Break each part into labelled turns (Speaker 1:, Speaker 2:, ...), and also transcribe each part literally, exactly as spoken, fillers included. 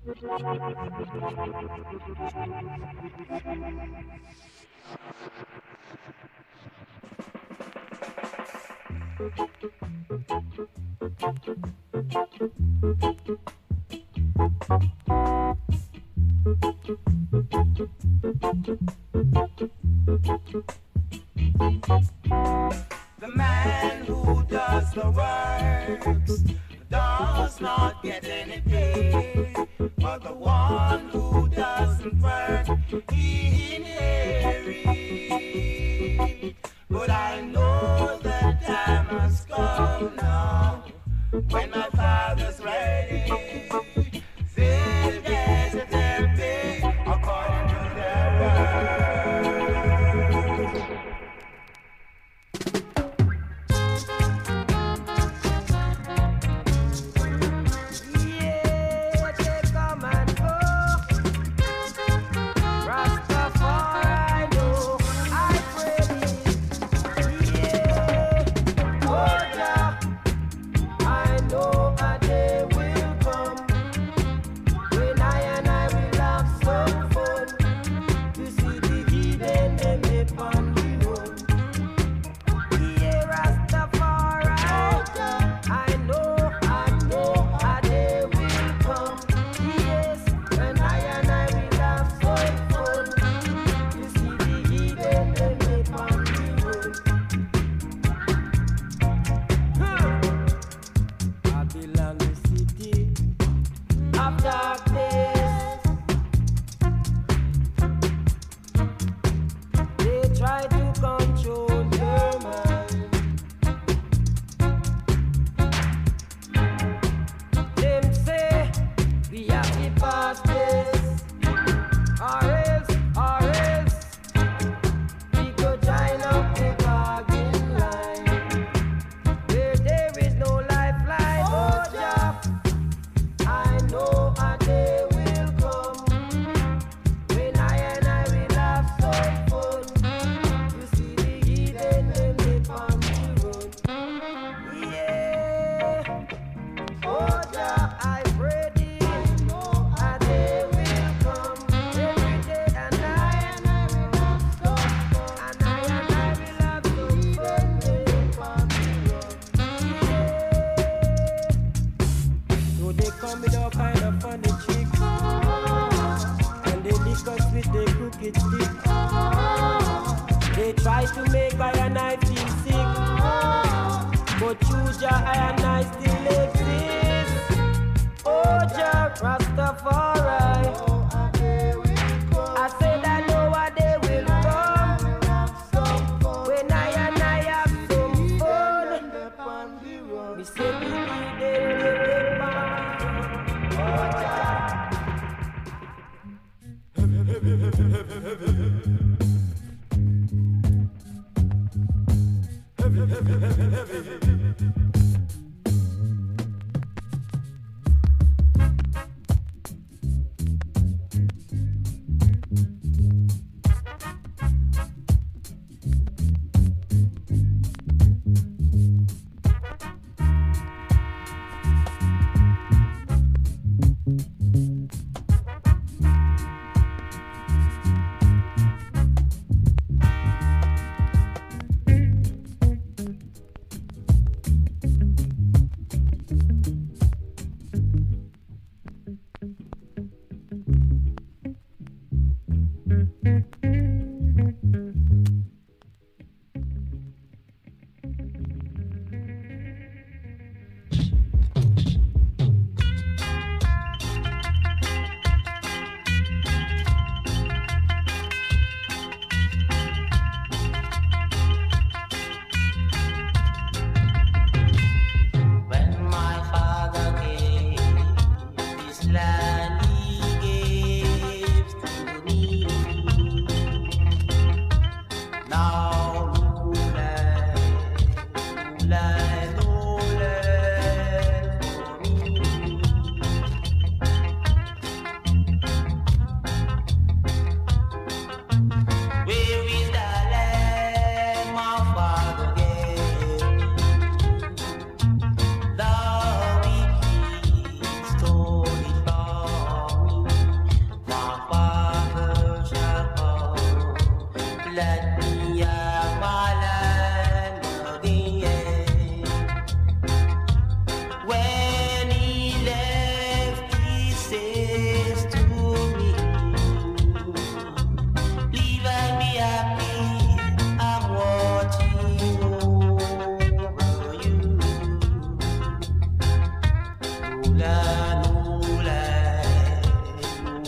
Speaker 1: The man who does the works does not get any pay, but the one who doesn't work, he inherits. But I know that time has come now, when my father's ready. Fill desert and pay according to their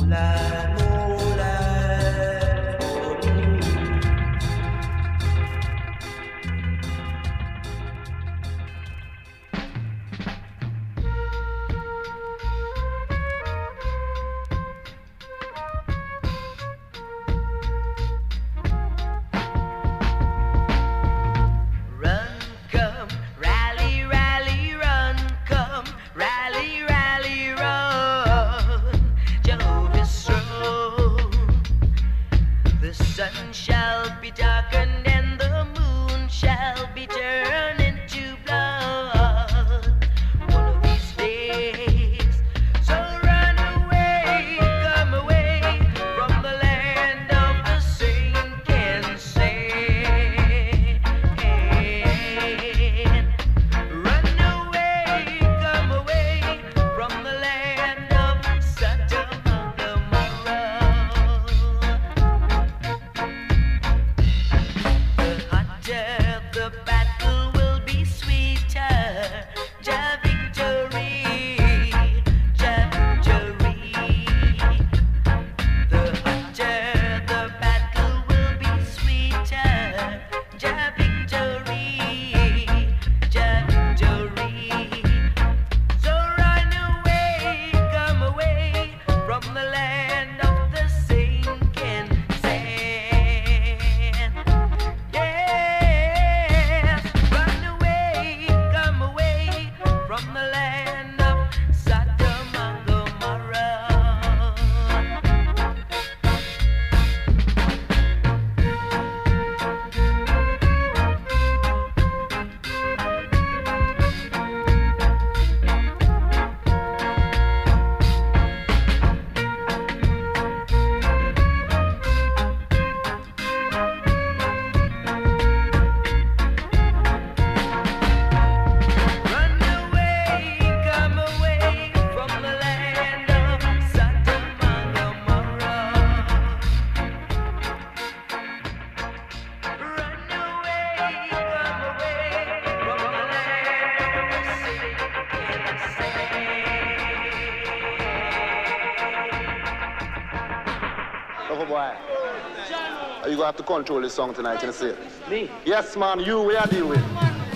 Speaker 2: You gonna have to control this song tonight, you see?
Speaker 3: Me?
Speaker 2: Yes, man, you, we are dealing with.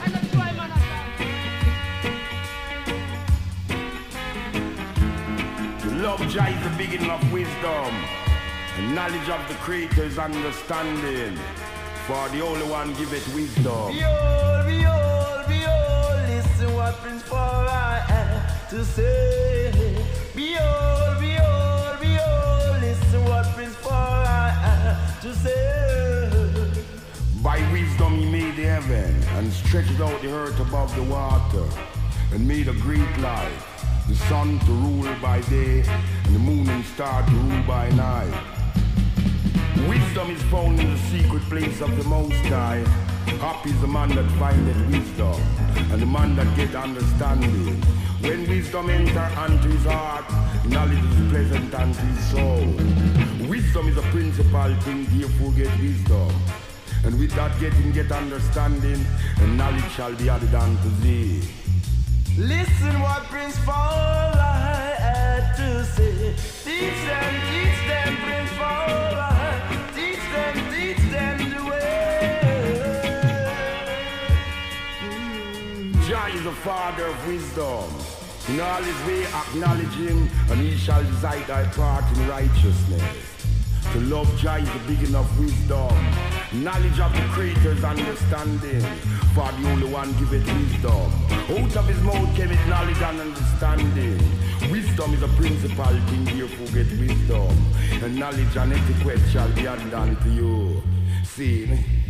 Speaker 4: Love Jah is the beginning of wisdom, and knowledge of the Creator is understanding. For the only one give it wisdom.
Speaker 1: Behold, behold, behold, listen what Prince Farah had to say. Behold, behold, behold, listen what Prince Farah had to say.
Speaker 4: By wisdom he made the heaven, and stretched out the earth above the water, and made a great light, the sun to rule by day, and the moon and star to rule by night. Wisdom is found in the secret place of the Most High. Happy is the man that findeth wisdom, and the man that get understanding. When wisdom enter unto his heart, knowledge is pleasant unto his soul. Wisdom is a principal thing, therefore get wisdom. And with that getting, get understanding, and knowledge shall be added unto thee.
Speaker 1: Listen what Prince Farah had to say. Teach them, teach them, Prince Farah. Teach them, teach them the way.
Speaker 4: Mm. Jah is the father of wisdom. In all his way acknowledge him, and he shall decide thy part in righteousness. To love Jah is the beginning of wisdom. Knowledge of the Creator's understanding. For the only one give it wisdom. Out of his mouth came it knowledge and understanding. Wisdom is a principal thing, therefore get wisdom. And knowledge and etiquette shall be added unto you. See?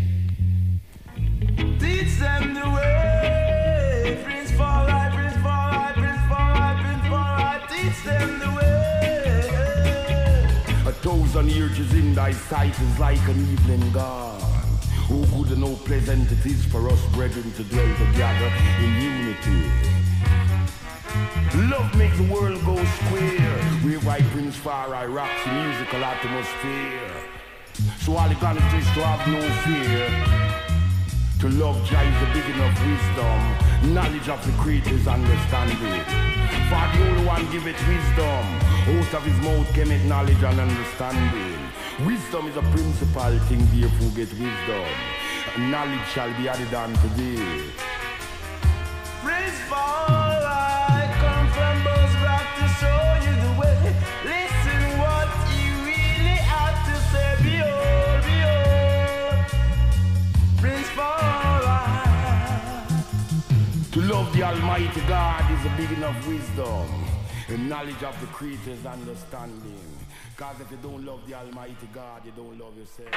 Speaker 1: Teach them the way. Prince Farah, Prince Farah, Prince Farah, Prince Farah. Teach them the way.
Speaker 4: A thousand years is in thy sight is like an evening gone. Oh, good and oh, pleasant it is for us brethren to dwell together in unity. Love makes the world go square. Whereby Prince Farah rocks the musical atmosphere. So all you gotta do is to have no fear. To love Jah is the beginning of wisdom. Knowledge of the Creator's understanding. For the only one give it wisdom. Out of his mouth came it knowledge and understanding. Wisdom is a principal thing, therefore get wisdom. And knowledge shall be added unto thee.
Speaker 1: Principal, I come from Buzzrock to show you the way. Listen what you really have to say. Behold, behold. Principal,
Speaker 4: to love the Almighty God is a big enough wisdom. And knowledge of the creature's understanding. Because if you don't love the Almighty God, you don't love yourself.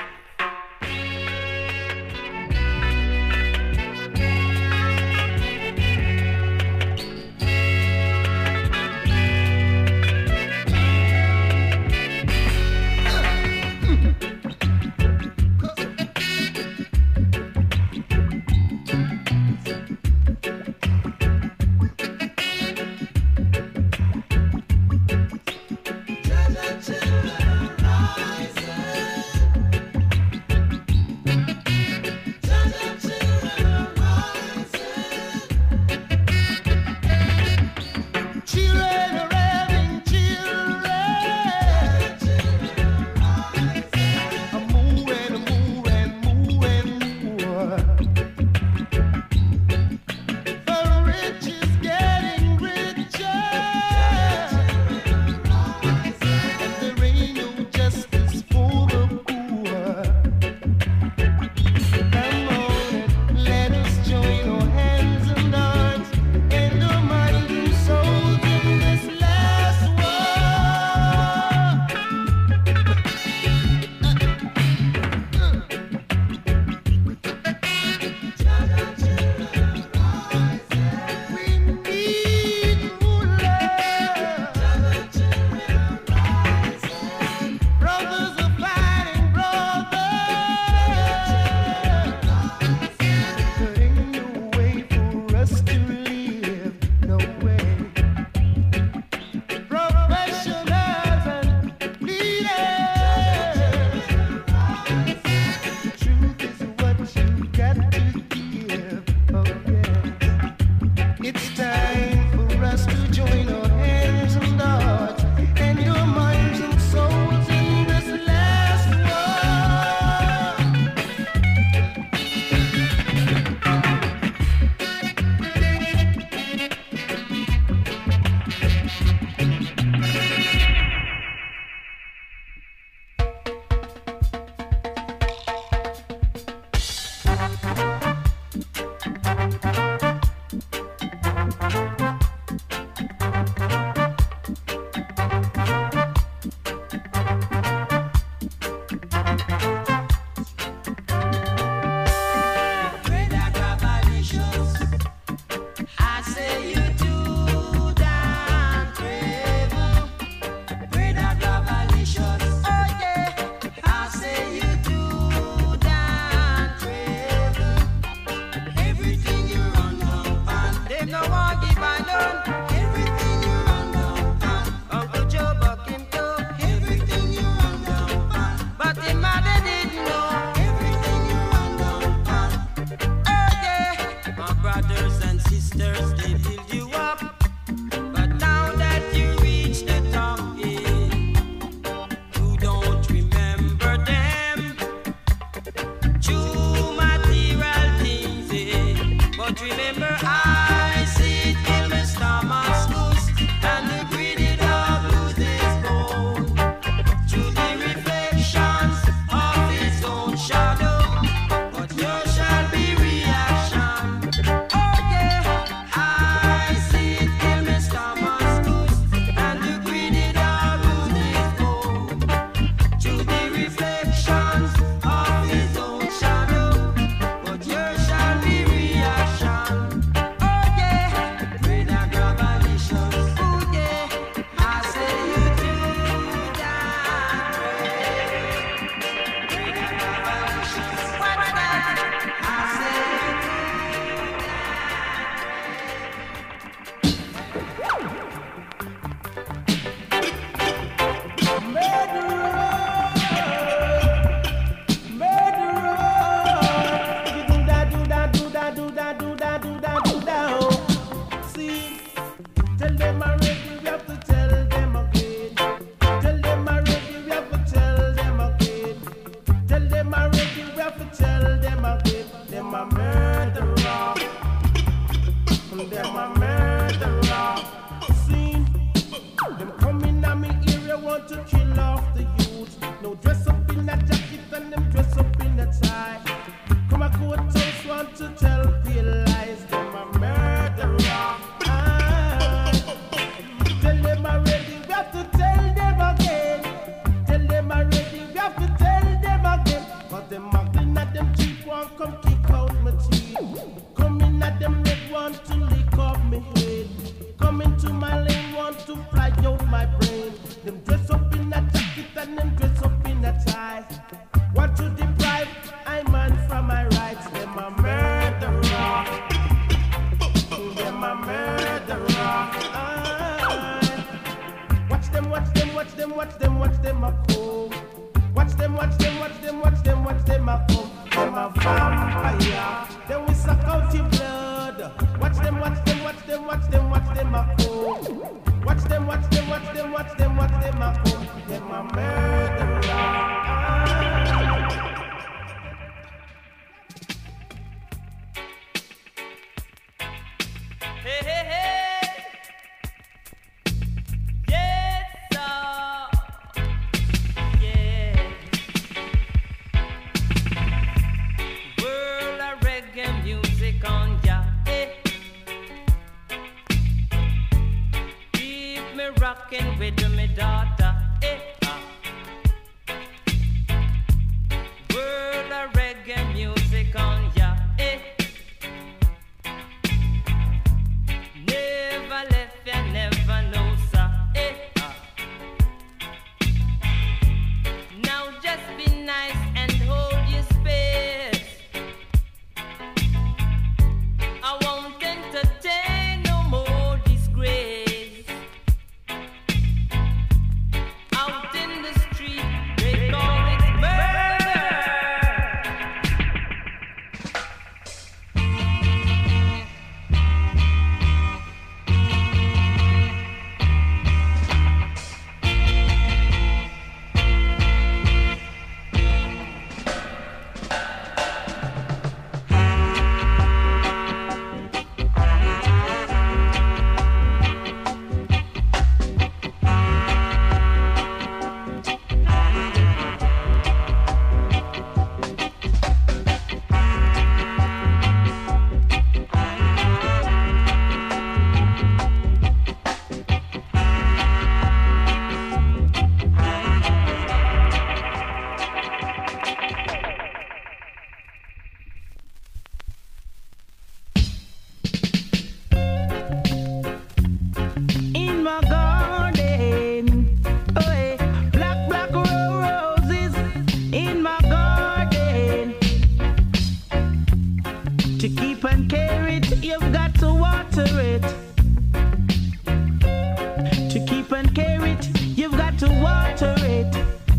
Speaker 3: want to kill off the youth. No dress up in a jacket and them dress up in a tie. Come a court house want to tell pale lies. Them a murderer. Ah. Tell them already, we have to tell them again. Tell them already, we have to tell them again. But them muggling at them cheap one come kick out my teeth. Coming at them red want to lick up me head. Coming to my lane want to fly out my brain. Them dress up in a jacket and them dress up in a tie. Want to deprive I man from my rights. Them a murderer. Them a murderer. Ah. Watch them, watch them, watch them, watch them, watch them a come. Watch them, watch them, watch them, watch them, watch them a come. Them a vampire. Then we suck out your blood. Watch them, watch them, watch them, watch them, watch them a come. Watch them, watch them, watch them, watch them, watch them a come. Them a murderer.
Speaker 1: Hey, hey, hey. Yes, sir. Yeah. World of reggae music on ya. Hey. Keep me rocking with me daughter. Hey. Ah. World of reggae music on ya. Hey. Never left ya, never know, sir. Eh, ah. Now just be nice and hold your space. I won't entertain no more disgrace. Out in the street, they call it murder. In my garden, oh yeah, black, black roses in my garden. To keep and care it, you've got to water it. To keep and care it, you've got to water it.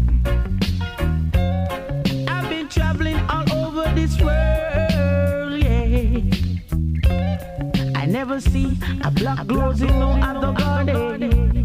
Speaker 1: I've been traveling all over this world, yeah. I never see a black rose in no other garden.